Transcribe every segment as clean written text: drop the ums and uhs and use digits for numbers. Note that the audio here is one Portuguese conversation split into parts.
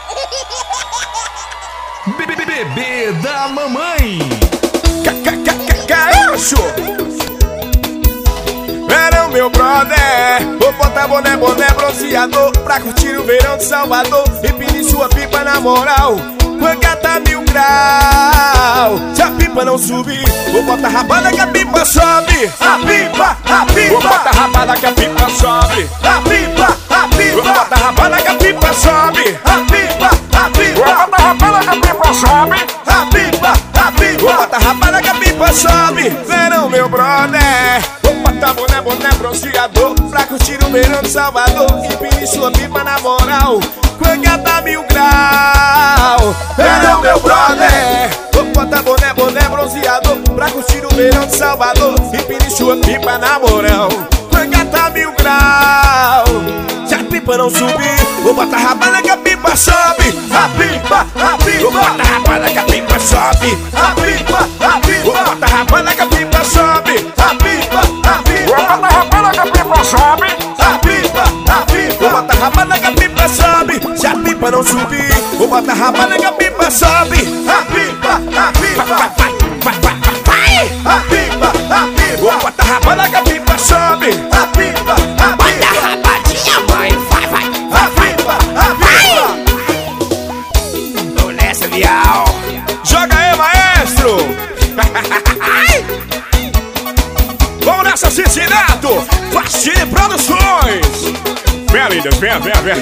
Bebê da mamãe. Cacho. Verão, meu brother, vou botar boné, bronzeador pra curtir o verão de Salvador. Empine sua pipa na moral, quando tá 1000 graus. Se a pipa não subir, vou botar rabada que a pipa sobe. A pipa. Vou botar rabada que a pipa sobe. A pipa. Vou botar rabada que a pipa sobe. A pipa. Vou botar rabada que a pipa sobe. A pipa. Vou botar rabada que a pipa sobe. Verão, meu brother, vou botar boné, bronzeador pra curtir o verão de Salvador. Empine sua pipa na moral, quando tá 1000 graus. Verão, meu brother, vou botar boné, bronzeador pra curtir o verão de Salvador. Empine sua pipa na moral, quando tá 1000 graus. Se a pipa não subir, vou botar rabada que a pipa sobe. A pipa. Vou botar rabada que a pipa sobe. A pipa. Vou botar rabada que a pipa sobe. A pipa. Vou botar rabada que a pipa sobe. A pipa. Vou botar rabada que a pipa sobe. Se a pipa não subir, vou botar rabada que a pipa sobe. A pipa. Vou botar rabada que a pipa sobe. A pipa. Bota a rabadinha, mãe, vai. Tô nessa, vial. Joga aí, maestro. Vamos nessa, Cincinato. Fascine Produções. Vem, lindas, vem.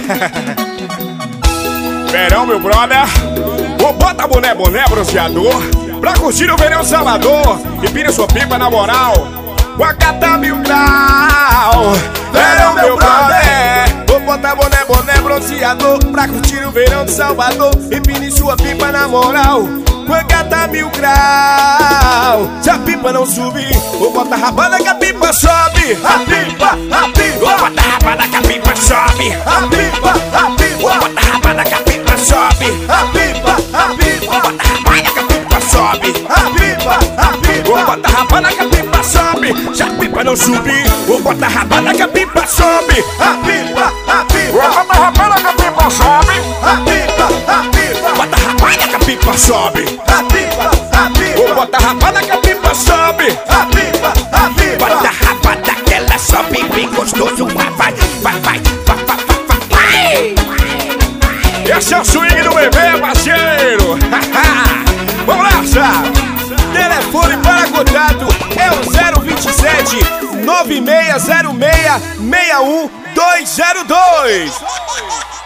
Verão, meu brother, vou botar boné, bronzeador pra curtir o verão Salvador. Empine sua pipa na moral, o H tá 1000 graus. Verão, meu brother, vou botar boné, bronzeador pra curtir o verão de Salvador. Empine sua pipa na moral, o H tá 1000 graus. Se a pipa não subir, vou botar rabada que a pipa sobe. A pipa. Vou botar rabada que a pipa sobe. A pipa. Vou botar rabada que a pipa sobe. A pipa. Vou botar rabada que a pipa sobe. A pipa. Vou botar rabada que a pipa sobe. Se a pipa não subir, vou botar rabada que a pipa sobe. A pipa. Vou botar rabada que a pipa sobe. A pipa. Bota rabada que a pipa sobe. A pipa. Vou botar rabada que a pipa sobe. A pipa. Bota a rabada que ela sobe bem gostoso. Vai. Esse é o swing do bebê, parceiro. Vamos nessa. Telefone para contato é o 027 9606 61202.